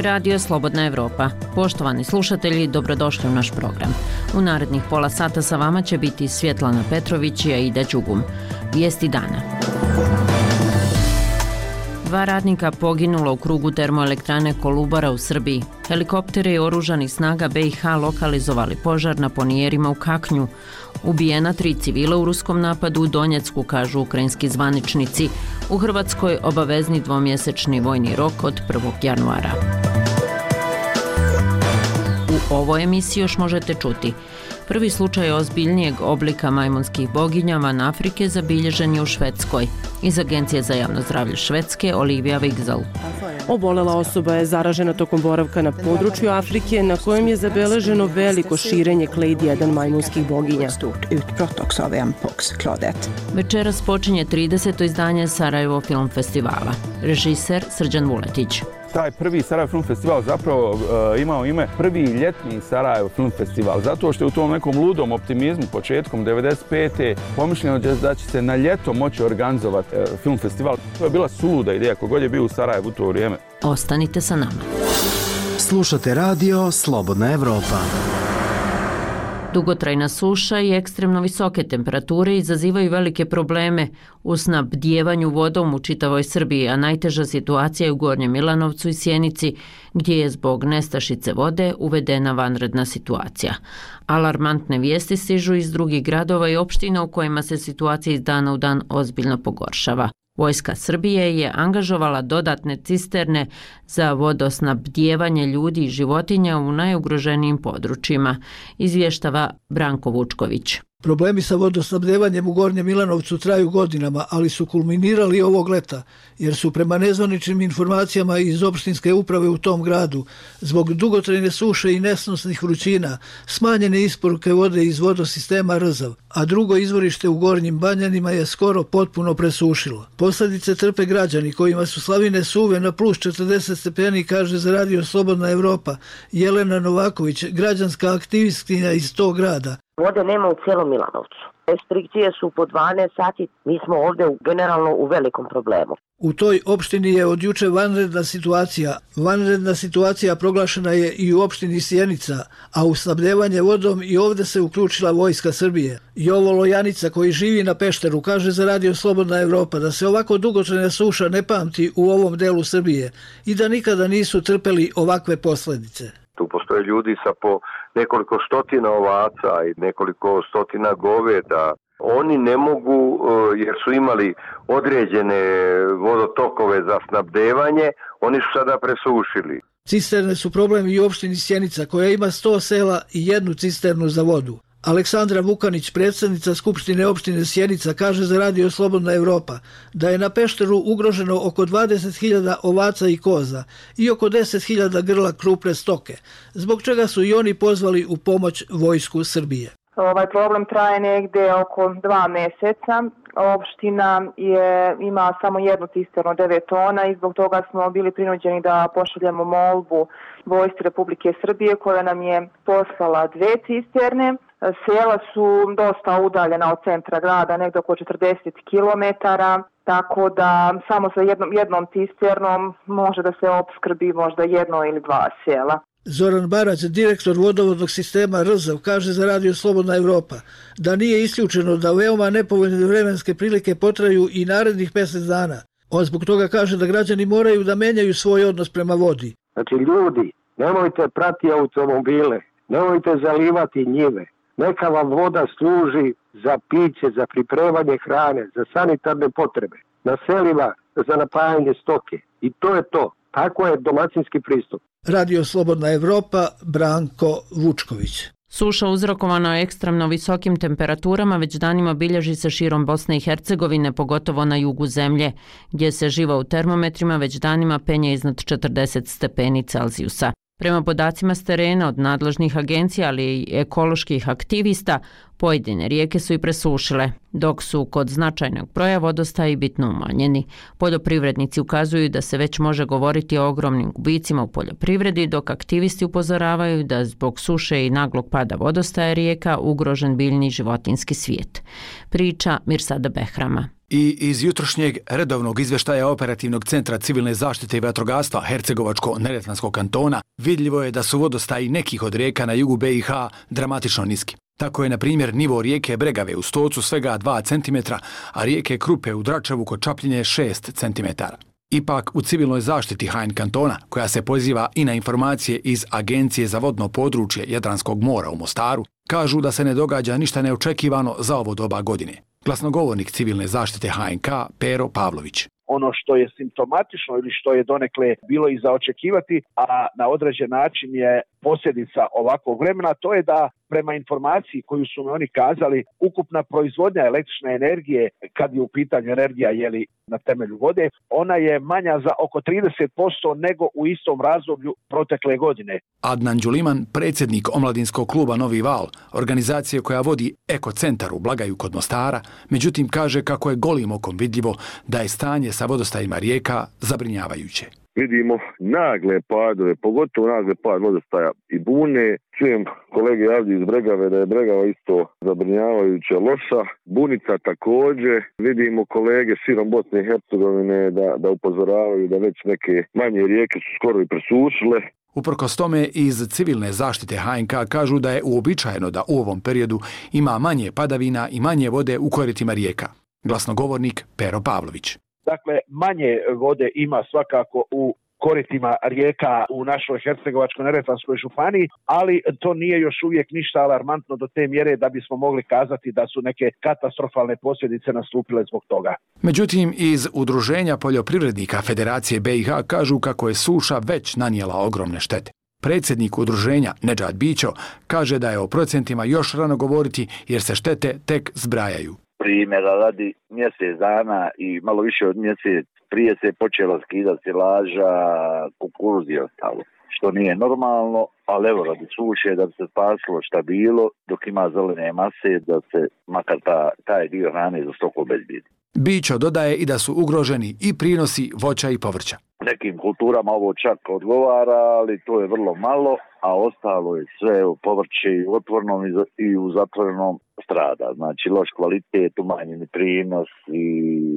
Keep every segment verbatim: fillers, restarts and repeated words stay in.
Radio Slobodna Evropa. Poštovani slušatelji, dobrodošli u naš program. U narednih pola sata sa vama će biti Svjetlana Petrović i Aida Đugum. Vijesti dana. Dva radnika poginulo u krugu termoelektrane Kolubara u Srbiji. Helikoptere i oružanih snaga B i H lokalizovali požar na ponijerima u Kaknju. Ubijena tri civila u ruskom napadu u Donjecku, kažu ukrajinski zvaničnici. U Hrvatskoj obavezni dvomjesečni vojni rok od prvog januara. U ovoj emisiji još možete čuti: prvi slučaj ozbiljnijeg oblika majmunskih boginja van Afrike zabilježen je u Švedskoj. Iz Agencije za javno zdravlje Švedske Olivia Wigzell. Obolela osoba je zaražena tokom boravka na području Afrike, na kojem je zabeleženo veliko širenje Clade jedan majmunskih boginja. Večeras počinje trideseto izdanje Sarajevo Film Festivala. Režiser Srđan Vuletić. Taj prvi Sarajevo Film Festival zapravo uh, imao ime prvi ljetni Sarajevo Film Festival, zato što je u tom nekom ludom optimizmu početkom devedeset pete pomišljeno da će se na ljeto moći organizovati uh, film festival. To je bila suluda ideja, kogod je bio u Sarajevu u to vrijeme. Ostanite sa nama. Slušate radio Slobodna Evropa. Dugotrajna suša i ekstremno visoke temperature izazivaju velike probleme u snabdijevanju vodom u čitavoj Srbiji, a najteža situacija je u Gornjem Milanovcu i Sjenici, gdje je zbog nestašice vode uvedena vanredna situacija. Alarmantne vijesti stižu iz drugih gradova i opština u kojima se situacija iz dana u dan ozbiljno pogoršava. Vojska Srbije je angažovala dodatne cisterne za vodosnabdijevanje ljudi i životinja u najugroženijim područjima, izvještava Branko Vučković. Problemi sa vodosnabdevanjem u Gornjem Milanovcu traju godinama, ali su kulminirali ovog leta, jer su prema nezvaničnim informacijama iz opštinske uprave u tom gradu zbog dugotrajne suše i nesnosnih vrućina smanjene isporuke vode iz vodosistema Rzav, a drugo izvorište u Gornjim Banjanima je skoro potpuno presušilo. Posljedice trpe građani kojima su slavine suve na plus četrdeset stepeni, kaže za Radio Slobodna Evropa Jelena Novaković, građanska aktivistkinja iz tog grada. Vode nema u cijelom Milanovcu. Restrikcije su po dvanaest sati, mi smo ovdje generalno u velikom problemu. U toj opštini je od juče vanredna situacija. Vanredna situacija proglašena je i u opštini Sjenica, a u snabdevanje vodom i ovdje se uključila Vojska Srbije. Jovo Lojanica, koji živi na Pešteru, kaže za Radio Slobodna Evropa da se ovako dugotrajna suša ne pamti u ovom delu Srbije i da nikada nisu trpeli ovakve posljedice. Tu postoje ljudi sa po nekoliko stotina ovaca i nekoliko stotina goveda. Oni ne mogu, jer su imali određene vodotokove za snabdevanje, oni su sada presušili. Cisterne su problem i u opštini Sjenica, koja ima sto sela i jednu cisternu za vodu. Aleksandra Vukanić, predsjednica Skupštine opštine Sjenica, kaže za Radio Slobodna Evropa da je na Pešteru ugroženo oko dvadeset hiljada ovaca i koza i oko deset hiljada grla krupne stoke, zbog čega su i oni pozvali u pomoć Vojsku Srbije. Ovaj problem traje negdje oko dva mjeseca. Opština je, ima samo jednu cisternu devet tona i zbog toga smo bili prinuđeni da pošaljemo molbu Vojsci Republike Srbije koja nam je poslala dve cisterne. Sela su dosta udaljena od centra grada, negdje oko četrdeset kilometara, tako da samo sa jednom, jednom cisternom može da se opskrbi možda jedno ili dva sela. Zoran Barać, direktor vodovodnog sistema Rzav, kaže za Radio Slobodna Evropa da nije isključeno da veoma nepovoljne vremenske prilike potraju i narednih mjesec dana. On zbog toga kaže da građani moraju da menjaju svoj odnos prema vodi. Znači ljudi, nemojte prati automobile, nemojte zalivati njive. Neka vam voda služi za piće, za pripremanje hrane, za sanitarne potrebe, na selima za napajanje stoke. I to je to. Tako je domaćinski pristup. Radio Slobodna Evropa, Branko Vučković. Suša uzrokovana ekstremno visokim temperaturama već danima bilježi se širom Bosne i Hercegovine, pogotovo na jugu zemlje, gdje se živa u termometrima već danima penje iznad četrdeset stepeni Celzijusa. Prema podacima s terena od nadležnih agencija, ali i ekoloških aktivista, pojedine rijeke su i presušile, dok su kod značajnog broja vodostaji bitno umanjeni. Poljoprivrednici ukazuju da se već može govoriti o ogromnim gubicima u poljoprivredi, dok aktivisti upozoravaju da zbog suše i naglog pada vodostaja rijeka ugrožen biljni i životinjski svijet. Priča Mirsada Behrama. I iz jutrošnjeg redovnog izvještaja Operativnog centra civilne zaštite i vatrogastva Hercegovačko-Neretvanskog kantona vidljivo je da su vodostaji nekih od rijeka na jugu B i H dramatično niski. Tako je, na primjer, nivo rijeke Bregave u Stocu svega dva centimetra, a rijeke Krupe u Dračevu kod Čapljine šest centimetara. Ipak, u civilnoj zaštiti H N kantona, koja se poziva i na informacije iz Agencije za vodno područje Jadranskog mora u Mostaru, kažu da se ne događa ništa neočekivano za ovo doba godine. Glasnogovornik civilne zaštite H N K Pero Pavlović. Ono što je simptomatično ili što je donekle bilo i za očekivati, a na određen način je posljedica ovakvog vremena, to je da prema informaciji koju su mi oni kazali, ukupna proizvodnja električne energije, kad je u pitanju energija jeli na temelju vode, ona je manja za oko trideset posto nego u istom razdoblju protekle godine. Adnan Đuliman, predsjednik omladinskog kluba Novi Val, organizacije koja vodi Ekocentar u Blagaju kod Mostara, međutim kaže kako je golim okom vidljivo da je stanje sa vodostajima rijeka zabrinjavajuće. Vidimo nagle padove, pogotovo nagle pad vodostaja i Bune. Čujem kolege ovdje iz Bregave da je Bregava isto zabrinjavajuće loša. Bunica također. Vidimo kolege širom Bosne i Hercegovine da, da upozoravaju da već neke manje rijeke su skoro i presušile. Uprkos tome, iz civilne zaštite H N K kažu da je uobičajeno da u ovom periodu ima manje padavina i manje vode u koritima rijeka. Glasnogovornik Pero Pavlović. Dakle, manje vode ima svakako u koritima rijeka u našoj Hercegovačko-Neretvanskoj županiji, ali to nije još uvijek ništa alarmantno do te mjere da bismo mogli kazati da su neke katastrofalne posljedice nastupile zbog toga. Međutim, iz Udruženja poljoprivrednika Federacije B i H kažu kako je suša već nanijela ogromne štete. Predsjednik udruženja Nedžad Bićo kaže da je o procentima još rano govoriti jer se štete tek zbrajaju. Primjera radi mjesec dana i malo više od mjesec prije se počelo skidati silaža, kukuruz i ostalo, što nije normalno, ali evo radi suše da bi se spasilo šta bilo, dok ima zelene mase da se makar ta, taj dio hrane za stoku obezbijedi. Bićo dodaje i da su ugroženi i prinosi voća i povrća. Nekim kulturama ovo čak odgovara, ali to je vrlo malo, a ostalo je sve u povrće i u otvornom i u zatvorenom strada. Znači loš kvalitet, umanjeni prinos i,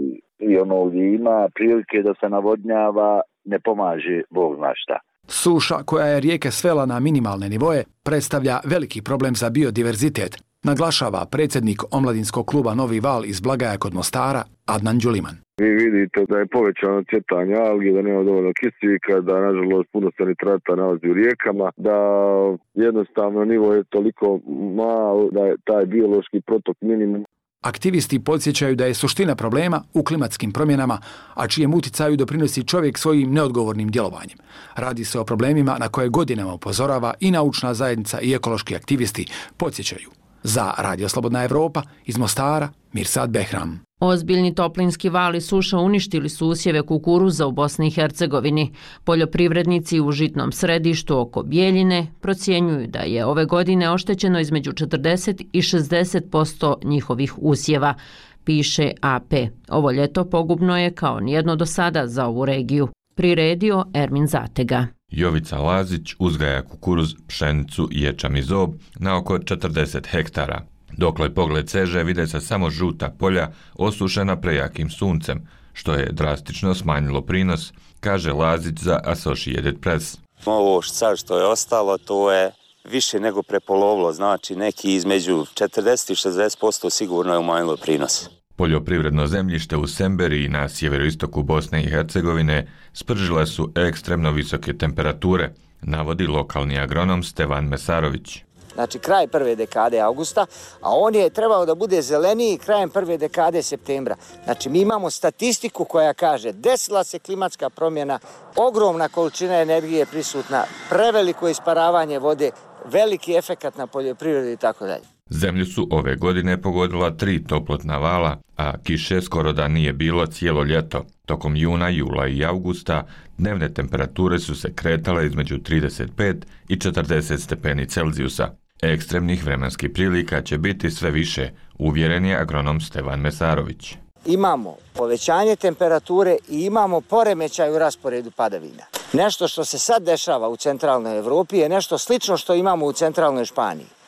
i ono gdje ima prilike da se navodnjava ne pomaže Bog zna šta. Suša koja je rijeke svela na minimalne nivoje predstavlja veliki problem za biodiverzitet, naglašava predsjednik omladinskog kluba Novi Val iz Blagaja kod Mostara Adnan Đuliman. Vi vidite da je povećano cvjetanje algi, da nema dovoljno kisika, da nažalost puno se nitrata nalazi u rijekama, da jednostavno nivo je toliko malo da je taj biološki protok minimum. Aktivisti podsjećaju da je suština problema u klimatskim promjenama, a čijem uticaju doprinosi čovjek svojim neodgovornim djelovanjem. Radi se o problemima na koje godinama upozorava i naučna zajednica i ekološki aktivisti podsjećaju. Za Radio Slobodna Evropa iz Mostara, Mirsad Behram. Ozbiljni toplinski val i suša uništili su usjeve kukuruza u Bosni i Hercegovini. Poljoprivrednici u žitnom središtu oko Bijeljine procjenjuju da je ove godine oštećeno između četrdeset i šezdeset posto njihovih usjeva, piše A P. Ovo ljeto pogubno je kao nijedno do sada za ovu regiju. Priredio Ermin Zatega. Jovica Lazić uzgaja kukuruz, pšenicu i ječam i zob na oko četrdeset hektara. Dokle pogled seže vide se samo žuta polja osušena prejakim suncem, što je drastično smanjilo prinos, kaže Lazić za Associated Press. Ovo sad što je ostalo, to je više nego prepolovilo, znači neki između četrdeset i šezdeset posto sigurno je umanjilo prinos. Poljoprivredno zemljište u Semberiji na sjeveroistoku Bosne i Hercegovine spržile su ekstremno visoke temperature, navodi lokalni agronom Stevan Mesarović. Znači kraj prve dekade avgusta, a on je trebao da bude zeleniji krajem prve dekade septembra. Znači mi imamo statistiku koja kaže desila se klimatska promjena, ogromna količina energije prisutna, preveliko isparavanje vode, veliki efekat na poljoprivredu i tako dalje. Zemlju su ove godine pogodila tri toplotna vala, a kiše skoro da nije bilo cijelo ljeto. Tokom juna, jula i avgusta dnevne temperature su se kretale između trideset pet i četrdeset stepeni Celzijusa. Ekstremnih vremenskih prilika će biti sve više, uvjeren je agronom Stevan Mesarović. Imamo povećanje temperature i imamo poremećaj u rasporedu padavina. Nešto što se sad dešava u centralnoj Evropi je nešto slično što imamo u centralnoj Španiji.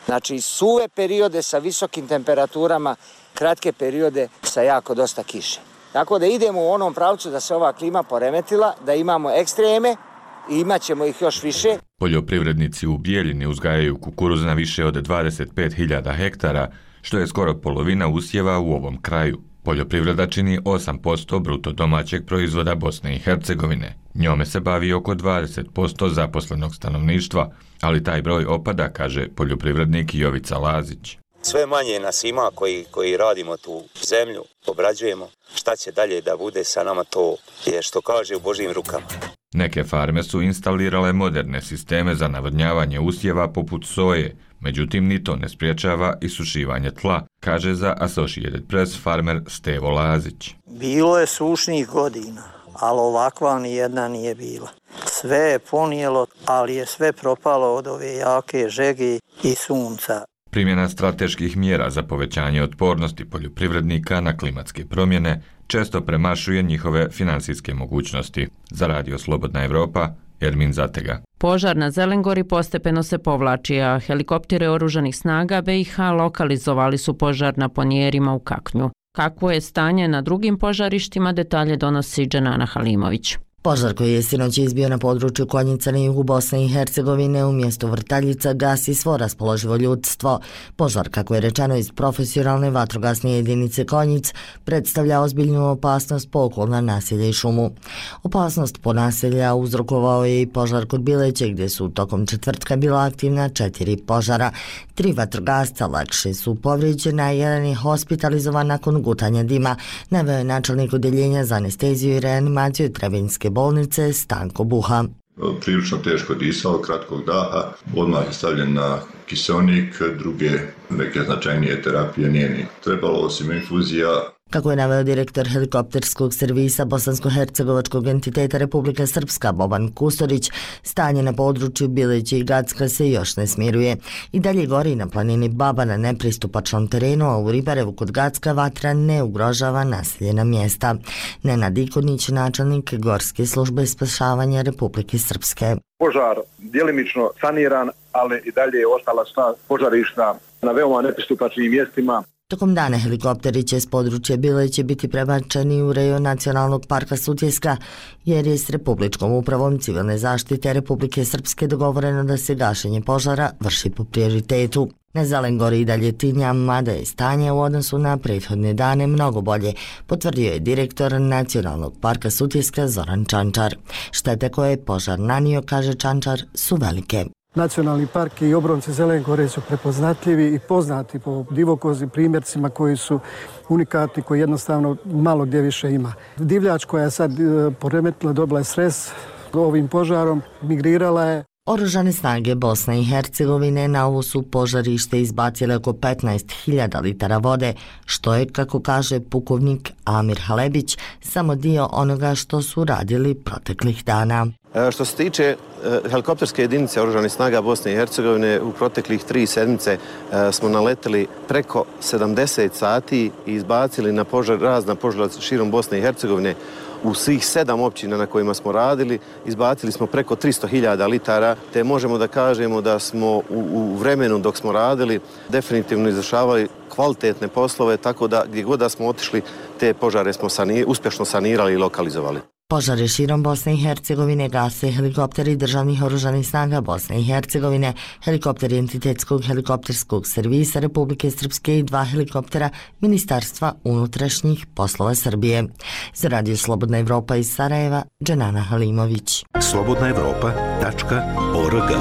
Znači suve periode sa visokim temperaturama, kratke periode sa jako dosta kiše. Tako da idemo u onom pravcu da se ova klima poremetila, da imamo ekstreme i imat ćemo ih još više. Poljoprivrednici u Bijeljini uzgajaju kukuruz na više od dvadeset pet hiljada hektara, što je skoro polovina usjeva u ovom kraju. Poljoprivreda čini osam posto bruto domaćeg proizvoda Bosne i Hercegovine. Njome se bavi oko dvadeset posto zaposlenog stanovništva, ali taj broj opada, kaže poljoprivrednik Jovica Lazić. Sve manje nas ima koji, koji radimo tu zemlju, obrađujemo. Šta će dalje da bude sa nama, to je što kaže u Božjim rukama. Neke farme su instalirale moderne sisteme za navodnjavanje usjeva poput soje, međutim ni to ne spriječava isušivanje tla, kaže za Associated Press farmer Stevo Lazić. Bilo je sušnih godina, ali ovakva ni jedna nije bila. Sve je ponijelo, ali je sve propalo od ove jake žege i sunca. Primjena strateških mjera za povećanje otpornosti poljoprivrednika na klimatske promjene često premašuje njihove financijske mogućnosti. Za Radio Slobodna Evropa, Ermin Zatega. Požar na Zelengori postepeno se povlači, a helikoptere oružanih snaga B i H lokalizovali su požar na Ponjerima u Kaknju. Kakvo je stanje na drugim požarištima, detalje donosi Dženana Halimović. Požar koji je sinoć izbio na području Konjica na jugu Bosne i Hercegovine u mjestu Vrtaljica gasi svo raspoloživo ljudstvo. Požar, kako je rečeno iz profesionalne vatrogasne jedinice Konjic, predstavlja ozbiljnu opasnost po okolna naselja i šumu. Opasnost po naselja uzrokovao je i požar kod Bileće, gdje su tokom četvrtka bila aktivna četiri požara. Tri vatrogasca lakše su povrijeđena, jedan je hospitalizovan nakon gutanja dima, naveo je načelnik odjeljenja za anesteziju i reanimaciju Trebinjske bolnice Stanko Buha. Prilično teško disao, kratkog daha, odmah je stavljen na kiseonik, druge neke značajnije terapije nije ni trebalo, osim infuzija. Kako je naveo direktor helikopterskog servisa bosansko-hercegovačkog entiteta Republika Srpska Boban Kustorić, stanje na području Bileće i Gacka se još ne smiruje. I dalje gori na planini Baba na nepristupačnom terenu, a u Ribarevu kod Gacka vatra ne ugrožava naseljena mjesta. Nenad Ikonić, načelnik Gorske službe spašavanja Republike Srpske. Požar djelimično saniran, ali i dalje je ostala sva požarišta na veoma nepristupačnim mjestima. Tokom dana helikopteri će s područja Bileće biti prebačeni u rejon Nacionalnog parka Sutjeska, jer je s Republičkom upravom civilne zaštite Republike Srpske dogovoreno da se gašenje požara vrši po prioritetu. Na Zelengori i dalje tinja, mada je stanje u odnosu na prethodne dane mnogo bolje, potvrdio je direktor Nacionalnog parka Sutjeska Zoran Čančar. Štete koje je požar nanio, kaže Čančar, su velike. Nacionalni park i obronci Zelengore su prepoznatljivi i poznati po divokozim primjercima koji su unikatni, koji jednostavno malo gdje više ima. Divljač koja je sad poremetila, dobila je stres ovim požarom, migrirala je. Oružane snage Bosne i Hercegovine na ovo su požarište izbacile oko petnaest hiljada litara vode, što je, kako kaže pukovnik Amir Halebić, samo dio onoga što su radili proteklih dana. Što se tiče helikopterske jedinice Oružanih snaga Bosne i Hercegovine, u proteklih tri sedmice smo naleteli preko sedamdeset sati i izbacili na požar, razna požara širom Bosne i Hercegovine. U svih sedam općina na kojima smo radili izbacili smo preko tristo hiljada litara, te možemo da kažemo da smo u, u vremenu dok smo radili definitivno izvršavali kvalitetne poslove, tako da gdje god da smo otišli te požare smo sanir, uspješno sanirali i lokalizovali. Požare širom Bosne i Hercegovine gase helikopteri državnih oružanih snaga Bosne i Hercegovine, helikopteri entitetskog helikopterskog servisa Republike Srpske i dva helikoptera Ministarstva unutrašnjih poslova Srbije. Za Radio Slobodna Evropa iz Sarajeva, Dženana Halimović. slobodna evropa tačka org.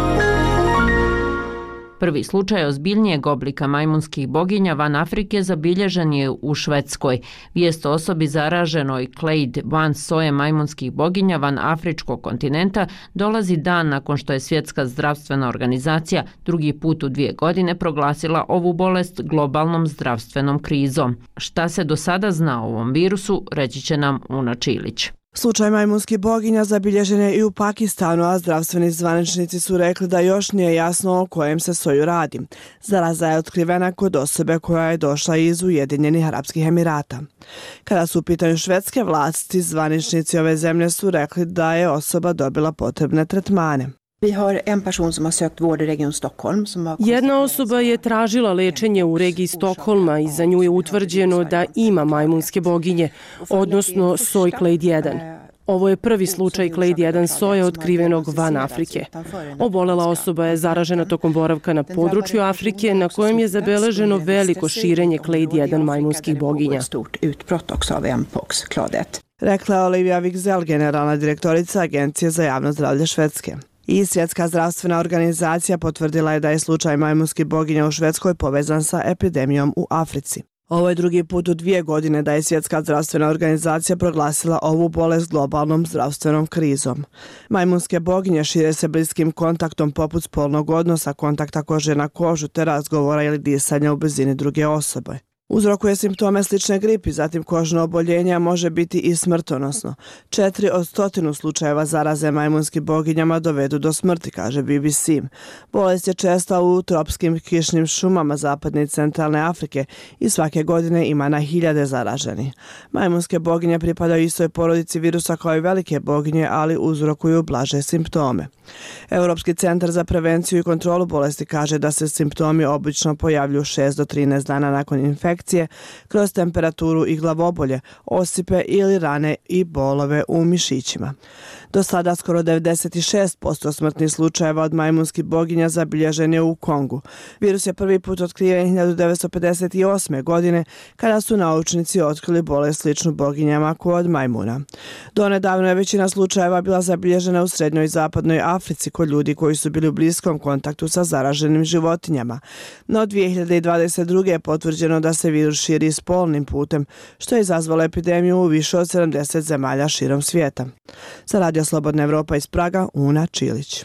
Prvi slučaj ozbiljnijeg oblika majmunskih boginja van Afrike zabilježen je u Švedskoj. Vijest o osobi zaraženoj Clade van soje majmunskih boginja van afričkog kontinenta dolazi dan nakon što je Svjetska zdravstvena organizacija drugi put u dvije godine proglasila ovu bolest globalnom zdravstvenom krizom. Šta se do sada zna o ovom virusu, reći će nam Una Čilić. Slučaj majmunskih boginja zabilježen je i u Pakistanu, a zdravstveni zvaničnici su rekli da još nije jasno o kojem se soju radi. Zaraza je otkrivena kod osobe koja je došla iz Ujedinjenih Arapskih Emirata. Kada su u pitanju švedske vlasti, zvaničnici ove zemlje su rekli da je osoba dobila potrebne tretmane. Jedna osoba je tražila lečenje u regiji Stokholma i za nju je utvrđeno da ima majmunske boginje, odnosno soj Clade jedan. Ovo je prvi slučaj Clade jedan soja otkrivenog van Afrike. Obolela osoba je zaražena tokom boravka na području Afrike na kojem je zabeleženo veliko širenje Clade jedan majmunskih boginja. Rekla je Olivia Wicksell, generalna direktorica Agencije za javno zdravlje Švedske. I Svjetska zdravstvena organizacija potvrdila je da je slučaj majmunskih boginja u Švedskoj povezan sa epidemijom u Africi. Ovo je drugi put u dvije godine da je Svjetska zdravstvena organizacija proglasila ovu bolest globalnom zdravstvenom krizom. Majmunske boginje šire se bliskim kontaktom poput spolnog odnosa, kontakta kože na kožu te razgovora ili disanja u blizini druge osobe. Uzrokuje simptome slične gripi, zatim kožno oboljenje može biti i smrtonosno. Četiri od stotinu slučajeva zaraze majmunskim boginjama dovedu do smrti, kaže B B C. Bolest je česta u tropskim kišnim šumama zapadne i centralne Afrike i svake godine ima na hiljade zaraženi. Majmunske boginje pripadaju istoj porodici virusa kao i velike boginje, ali uzrokuju blaže simptome. Europski centar za prevenciju i kontrolu bolesti kaže da se simptomi obično pojavljuju šest do trinaest dana nakon infekcije kroz temperaturu i glavobolje, osipe ili rane i bolove u mišićima. Do sada skoro devedeset šest posto smrtnih slučajeva od majmunskih boginja zabilježen je u Kongu. Virus je prvi put otkriven hiljadu devetsto pedeset osme. godine kada su naučnici otkrili bolest sličnu boginjama kod majmuna. Donedavno je većina slučajeva bila zabilježena u srednjoj i zapadnoj Africi kod ljudi koji su bili u bliskom kontaktu sa zaraženim životinjama. No dvije hiljade dvadeset druge. je potvrđeno da se virus širi spolnim putem, što je izazvalo epidemiju u više od sedamdeset zemalja širom svijeta. Za Radio Slobodna Evropa iz Praga, Una Čilić.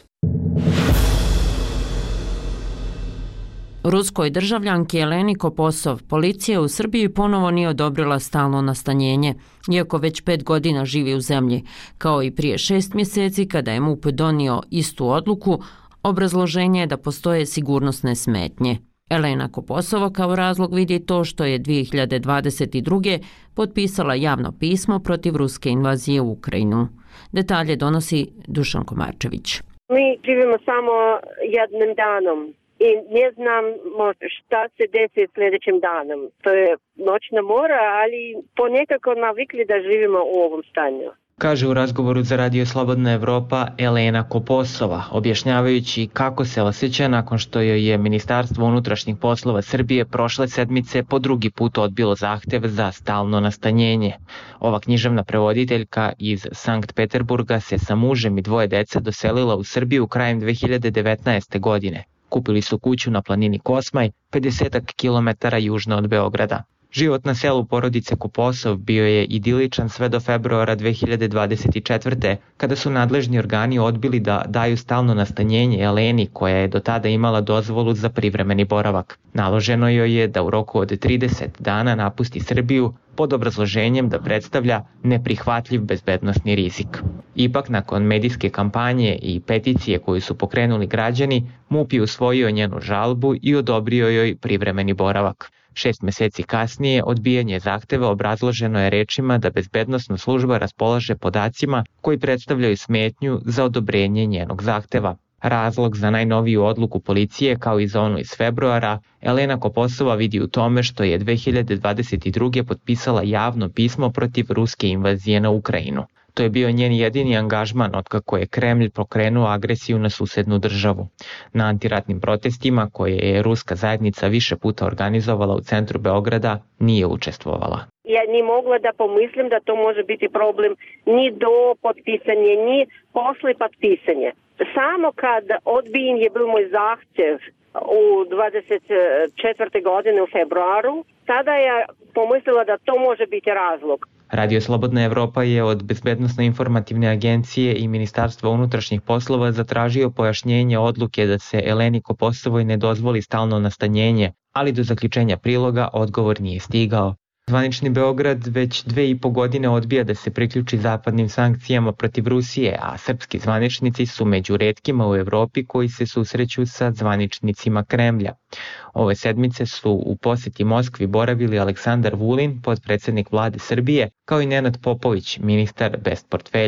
Ruskoj državljanki Eleni Koposov policija u Srbiji ponovo nije odobrila stalno nastanjenje, iako već pet godina živi u zemlji, kao i prije šest mjeseci kada je M U P donio istu odluku. Obrazloženje je da postoje sigurnosne smetnje. Elena Koposova kao razlog vidi to što je dvije hiljade dvadeset druge. potpisala javno pismo protiv ruske invazije u Ukrajinu. Detalje donosi Dušan Komarčević. Mi živimo samo jednim danom i ne znam šta se desi sljedećim danom. To je noćna mora, ali ponekako navikli da živimo u ovom stanju. Kaže u razgovoru za Radio Slobodna Evropa Elena Koposova, objašnjavajući kako se osjeća nakon što joj je Ministarstvo unutrašnjih poslova Srbije prošle sedmice po drugi put odbilo zahtev za stalno nastanjenje. Ova književna prevoditeljka iz Sankt Peterburga se sa mužem i dvoje dece doselila u Srbiju krajem dve hiljade devetnaeste. godine. Kupili su kuću na planini Kosmaj, pedeset kilometara južno od Beograda. Život na selu porodice Koposov bio je idiličan sve do februara dve hiljade dvadeset četvrte. kada su nadležni organi odbili da daju stalno nastanjenje Eleni, koja je do tada imala dozvolu za privremeni boravak. Naloženo joj je da u roku od trideset dana napusti Srbiju pod obrazloženjem da predstavlja neprihvatljiv bezbednosni rizik. Ipak, nakon medijske kampanje i peticije koju su pokrenuli građani, M U P je usvojio njenu žalbu i odobrio joj privremeni boravak. Šest mjeseci kasnije odbijanje zahteva obrazloženo je rečima da bezbednosna služba raspolaže podacima koji predstavljaju smetnju za odobrenje njenog zahteva. Razlog za najnoviju odluku policije, kao i za onu iz februara, Elena Koposova vidi u tome što je dve hiljade dvadeset druge. potpisala javno pismo protiv ruske invazije na Ukrajinu. To je bio njen jedini angažman otkako je Kremlj pokrenuo agresiju na susednu državu. Na antiratnim protestima, koje je ruska zajednica više puta organizovala u centru Beograda, nije učestvovala. Ja ni mogla da pomislim da to može biti problem ni do potpisanja, ni posle potpisanja. Samo kad odbijen je bil moj zahtjev u dvadeset četvrte. godine u februaru, tada je pomislila da to može biti razlog. Radio Slobodna Evropa je od Bezbednosno-informativne agencije i Ministarstva unutrašnjih poslova zatražio pojašnjenje odluke da se Eleni Koposovoj ne dozvoli stalno nastanjenje, ali do zaključenja priloga odgovor nije stigao. Zvanični Beograd već dve i po godine odbija da se priključi zapadnim sankcijama protiv Rusije, a srpski zvaničnici su među retkima u Evropi koji se susreću sa zvaničnicima Kremlja. Ove sedmice su u posjeti Moskvi boravili Aleksandar Vulin, potpredsjednik vlade Srbije, kao i Nenad Popović, ministar bez portfelja.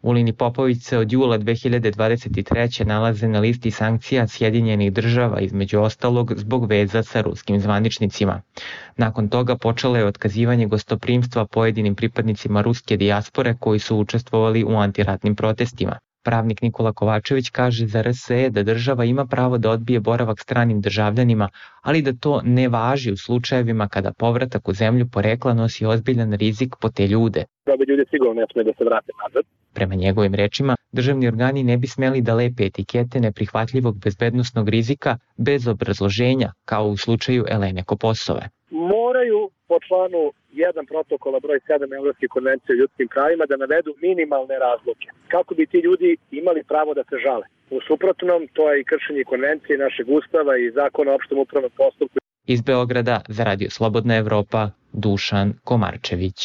Vulin i Popović se od jula dve hiljade dvadeset treće nalaze na listi sankcija Sjedinjenih država, između ostalog zbog veza sa ruskim zvaničnicima. Nakon toga počelo je otkazivanje gostoprimstva pojedinim pripadnicima ruske dijaspore koji su učestvovali u antiratnim protestima. Pravnik Nikola Kovačević kaže za R S E da država ima pravo da odbije boravak stranim državljanima, ali da to ne važi u slučajevima kada povratak u zemlju porekla nosi ozbiljan rizik po te ljude. Ove ljudi sigurno ne smije da se vrate nazad. Prema njegovim rečima, državni organi ne bi smeli da lepe etikete neprihvatljivog bezbednosnog rizika bez obrazloženja, kao u slučaju Elene Koposove. Moraju po članu jedan protokola broj sedam Evropske konvencije o ljudskim pravima da navedu minimalne razloge, kako bi ti ljudi imali pravo da se žale. U suprotnom, to je i kršenje konvencije našeg ustava i zakona o opštem upravnom postupku. Iz Beograda za Radio Slobodna Evropa, Dušan Komarčević.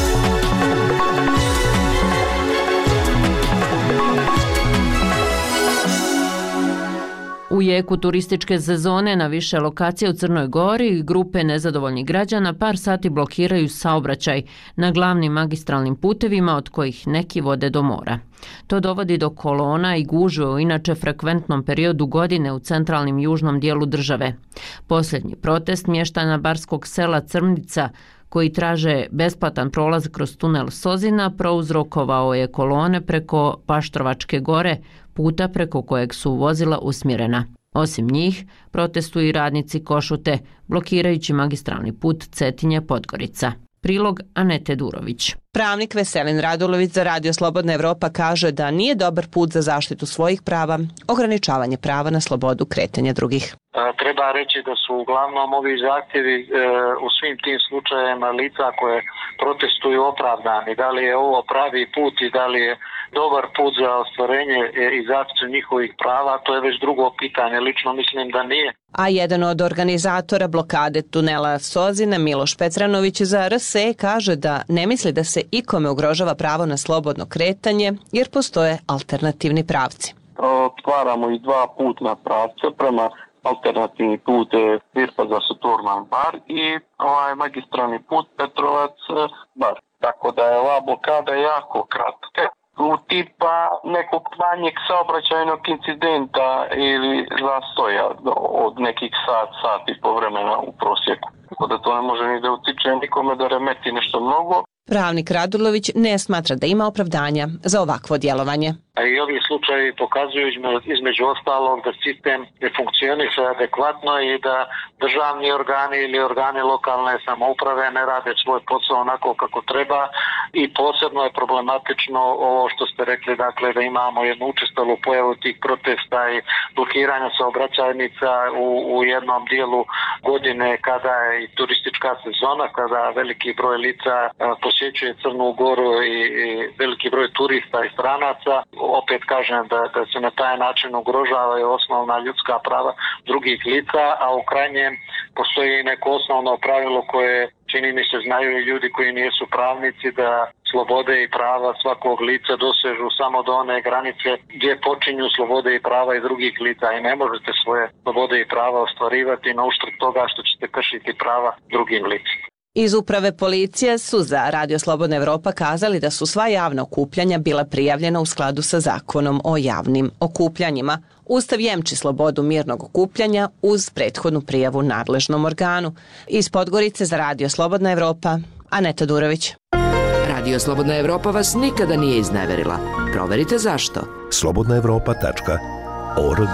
U jeku turističke sezone na više lokacija u Crnoj Gori grupe nezadovoljnih građana par sati blokiraju saobraćaj na glavnim magistralnim putevima od kojih neki vode do mora. To dovodi do kolona i gužve u inače frekventnom periodu godine u centralnim južnom dijelu države. Posljednji protest mještana barskog sela Crnica koji traže besplatan prolaz kroz tunel Sozina prouzrokovao je kolone preko Paštrovačke gore, puta preko kojeg su vozila usmjerena. Osim njih, protestuju i radnici Košute, blokirajući magistralni put Cetinje-Podgorica. Prilog Anete Durović. Pravnik Veselin Radulović za Radio Slobodna Evropa kaže da nije dobar put za zaštitu svojih prava, ograničavanje prava na slobodu kretanja drugih. Treba reći da su uglavnom ovi zahtjevi e, u svim tim slučajevima lica koje protestuju opravdani. Da li je ovo pravi put i da li je dobar put za ostvarenje i zaštitu njihovih prava, to je već drugo pitanje. Lično mislim da nije. A jedan od organizatora blokade tunela Sozina, Miloš Petranović za R S E, kaže da ne misli da se ikome ugrožava pravo na slobodno kretanje jer postoje alternativni pravci. Otvaramo i dva putna pravca prema alternativni put Virpa za Saturnan bar i ovaj magistralni put Petrovac bar. Tako da je ova blokada jako kratka. U tipa nekog manjeg saobraćajnog incidenta ili zastoja od nekih sat, sati po vremena u prosjeku. Tako da to ne može ni da utiče nikome da remeti nešto mnogo. Pravnik Radulović ne smatra da ima opravdanja za ovakvo djelovanje. A i ovi slučajevi pokazuju između ostalog da sistem ne funkcioniše adekvatno i da državni organi ili organi lokalne samouprave ne rade svoj posao onako kako treba i posebno je problematično ovo što ste rekli, dakle da imamo jednu učestalu pojavu tih protesta i blokiranja saobraćajnica u, u jednom dijelu godine kada je i turistička sezona, kada veliki broj lica posjećuje Crnu Goru i, i veliki broj turista i stranaca. Opet kažem da, da se na taj način ugrožavaju osnovna ljudska prava drugih lica, a u krajnjem postoji neko osnovno pravilo koje čini mi se znaju i ljudi koji nisu pravnici, da slobode i prava svakog lica dosežu samo do one granice gdje počinju slobode i prava i drugih lica i ne možete svoje slobode i prava ostvarivati na uštrb toga što ćete kršiti prava drugim licima. Iz uprave policije su za Radio Slobodna Evropa kazali da su sva javna okupljanja bila prijavljena u skladu sa zakonom o javnim okupljanjima. Ustav jemči slobodu mirnog okupljanja uz prethodnu prijavu nadležnom organu. Iz Podgorice za Radio Slobodna Evropa, Aneta Durović. Radio Slobodna Evropa vas nikada nije izneverila. Proverite zašto. slobodna evropa tačka org.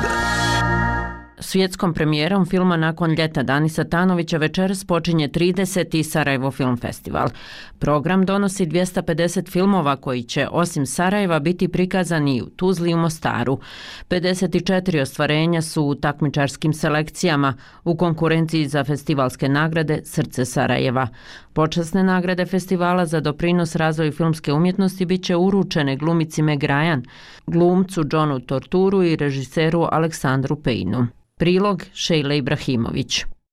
Svjetskom premijerom filma Nakon ljeta Danisa Tanovića večeras počinje trideseti Sarajevo Film Festival. Program donosi dvjesto pedeset filmova koji će osim Sarajeva biti prikazani i u Tuzli i u Mostaru. pedeset četiri ostvarenja su u takmičarskim selekcijama u konkurenciji za festivalske nagrade Srce Sarajeva. Počasne nagrade festivala za doprinos razvoju filmske umjetnosti bit će uručene glumici Meg Ryan, glumcu Johnu Torturu i režiseru Aleksandru Pejnu. Prilog Šejle Ibrahimović.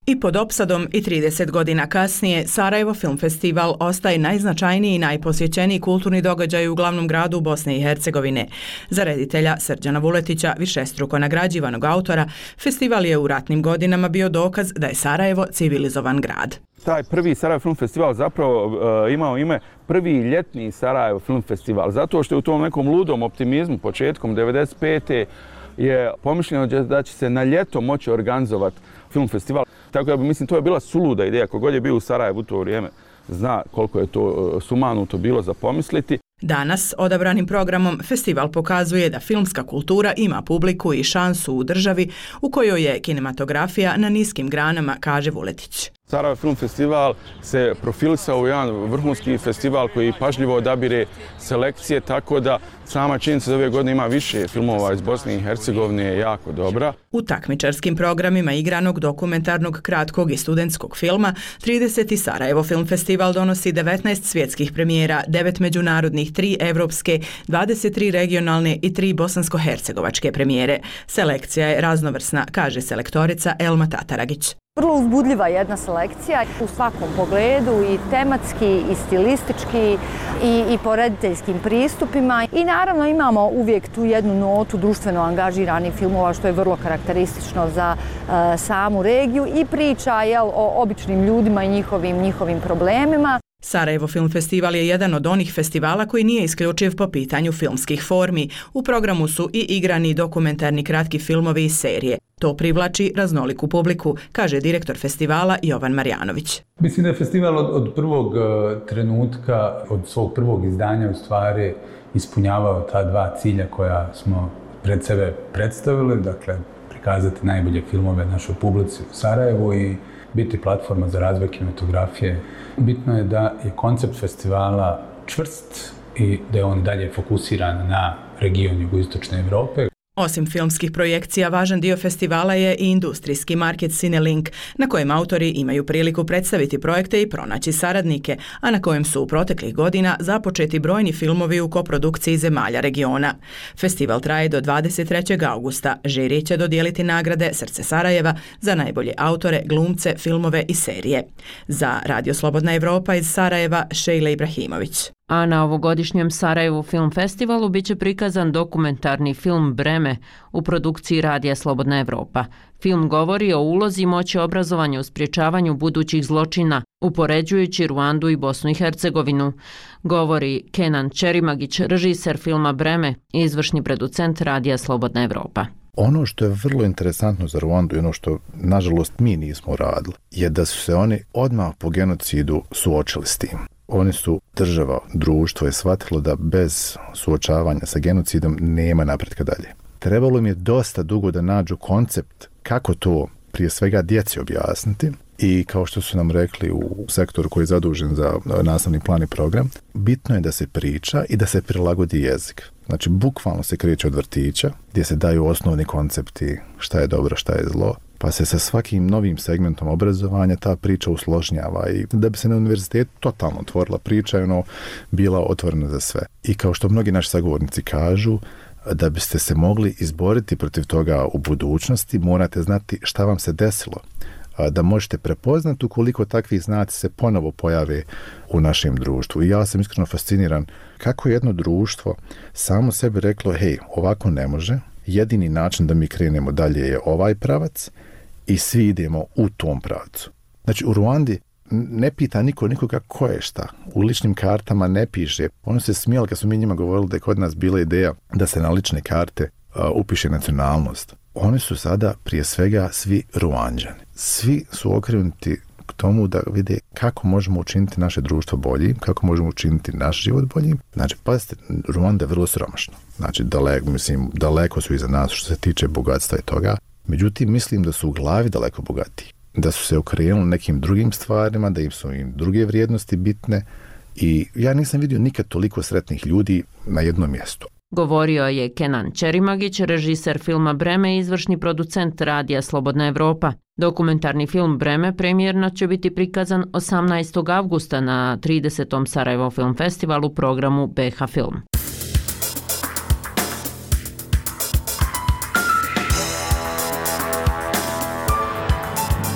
I pod opsadom i trideset godina kasnije, Sarajevo Film Festival ostaje najznačajniji i najposjećeniji kulturni događaj u glavnom gradu Bosne i Hercegovine. Za reditelja Srđana Vuletića, višestruko nagrađivanog autora, festival je u ratnim godinama bio dokaz da je Sarajevo civilizovan grad. Taj prvi Sarajevo Film Festival zapravo uh, imao ime prvi ljetni Sarajevo Film Festival, zato što je u tom nekom ludom optimizmu početkom devedeset pete je pomišljeno da će se na ljeto moći organizovati film festival. Tako da mislim to je bila suluda ideja. Kogod je bio u Sarajevu u to vrijeme zna koliko je to sumanuto bilo za pomisliti. Danas, odabranim programom, festival pokazuje da filmska kultura ima publiku i šansu u državi u kojoj je kinematografija na niskim granama, kaže Vuletić. Sarajevo Film Festival se profilisao u jedan vrhunski festival koji pažljivo odabire selekcije, tako da sama činjenica da ove godine ima više filmova iz Bosne i Hercegovine je jako dobra. U takmičarskim programima igranog, dokumentarnog, kratkog i studentskog filma, trideseti Sarajevo Film Festival donosi devetnaest svjetskih premijera, devet međunarodnih, tri evropske, dvadeset tri regionalne i tri bosansko-hercegovačke premijere. Selekcija je raznovrsna, kaže selektorica Elma Tataragić. Vrlo uzbudljiva jedna selekcija u svakom pogledu, i tematski, i stilistički, i, i po rediteljskim pristupima. I naravno imamo uvijek tu jednu notu društveno angažiranih filmova, što je vrlo karakteristično za e, samu regiju, i priča jel, o običnim ljudima i njihovim, njihovim problemima. Sarajevo Film Festival je jedan od onih festivala koji nije isključiv po pitanju filmskih formi. U programu su i igrani dokumentarni kratki filmovi i serije. To privlači raznoliku publiku, kaže direktor festivala Jovan Marjanović. Mislim da je festival od, od prvog trenutka, od svog prvog izdanja u stvari ispunjavao ta dva cilja koja smo pred sebe predstavili, dakle prikazati najbolje filmove našoj publici u Sarajevu i biti platforma za razvoj kinematografije. Bitno je da je koncept festivala čvrst i da je on dalje fokusiran na region jugoistočne Evrope. Osim filmskih projekcija, važan dio festivala je i industrijski market Cinelink, na kojem autori imaju priliku predstaviti projekte i pronaći saradnike, a na kojem su u proteklih godina započeti brojni filmovi u koprodukciji zemalja regiona. Festival traje do dvadeset trećeg augusta. Žiri će dodijeliti nagrade Srce Sarajeva za najbolje autore, glumce, filmove i serije. Za Radio Slobodna Evropa iz Sarajeva, Šejla Ibrahimović. A na ovogodišnjem Sarajevu Film Festivalu biće prikazan dokumentarni film Breme u produkciji Radija Slobodna Evropa. Film govori o ulozi i moći obrazovanja u sprječavanju budućih zločina, upoređujući Ruandu i Bosnu i Hercegovinu. Govori Kenan Čerimagić, režiser filma Breme i izvršni producent Radija Slobodna Evropa. Ono što je vrlo interesantno za Ruandu i ono što, nažalost, mi nismo radili, je da su se oni odmah po genocidu suočili s tim. Oni su, država, društvo je shvatilo da bez suočavanja sa genocidom nema napretka dalje. Trebalo im je dosta dugo da nađu koncept kako to prije svega djeci objasniti i kao što su nam rekli u sektoru koji je zadužen za nastavni plan i program, bitno je da se priča i da se prilagodi jezik. Znači, bukvalno se kreće od vrtića gdje se daju osnovni koncepti šta je dobro, šta je zlo, pa se sa svakim novim segmentom obrazovanja ta priča usložnjava i da bi se na univerzitetu totalno otvorila priča i ono bila otvorena za sve. I kao što mnogi naši sagovornici kažu, da biste se mogli izboriti protiv toga u budućnosti, morate znati šta vam se desilo, da možete prepoznati ukoliko takvi znaci se ponovo pojave u našem društvu. I ja sam iskreno fasciniran kako jedno društvo samo sebi reklo, hej, ovako ne može, jedini način da mi krenemo dalje je ovaj pravac i svi idemo u tom pravcu. Znači, u Ruandi ne pita niko nikoga ko je šta. U ličnim kartama ne piše. Ono se smijeli kad smo mi njima govorili da je kod nas bila ideja da se na lične karte uh, upiše nacionalnost. Oni su sada prije svega svi Ruanđani. Svi su okrenuti k tomu da vide kako možemo učiniti naše društvo boljim, kako možemo učiniti naš život boljim. Znači, pazite, Ruanda je vrlo siromašna. Znači, daleko, mislim, daleko su iza nas što se tiče bogatstva i toga. Međutim, mislim da su u glavi daleko bogatiji. Da su se okrenuli nekim drugim stvarima, da im su im druge vrijednosti bitne i ja nisam vidio nikad toliko sretnih ljudi na jednom mjestu. Govorio je Kenan Čerimagić, režiser filma Breme i izvršni producent Radija Slobodna Evropa. Dokumentarni film Breme premijerno će biti prikazan osamnaestog avgusta na tridesetom Sarajevo Film Festivalu u programu B H Film.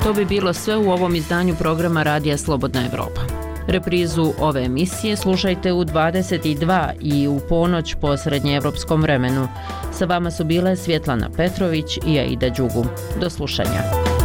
To bi bilo sve u ovom izdanju programa Radija Slobodna Evropa. Reprizu ove emisije slušajte u dvadeset dva i u ponoć po srednjeevropskom vremenu. Sa vama su bile Svjetlana Petrović i Aida Đugu. Do slušanja.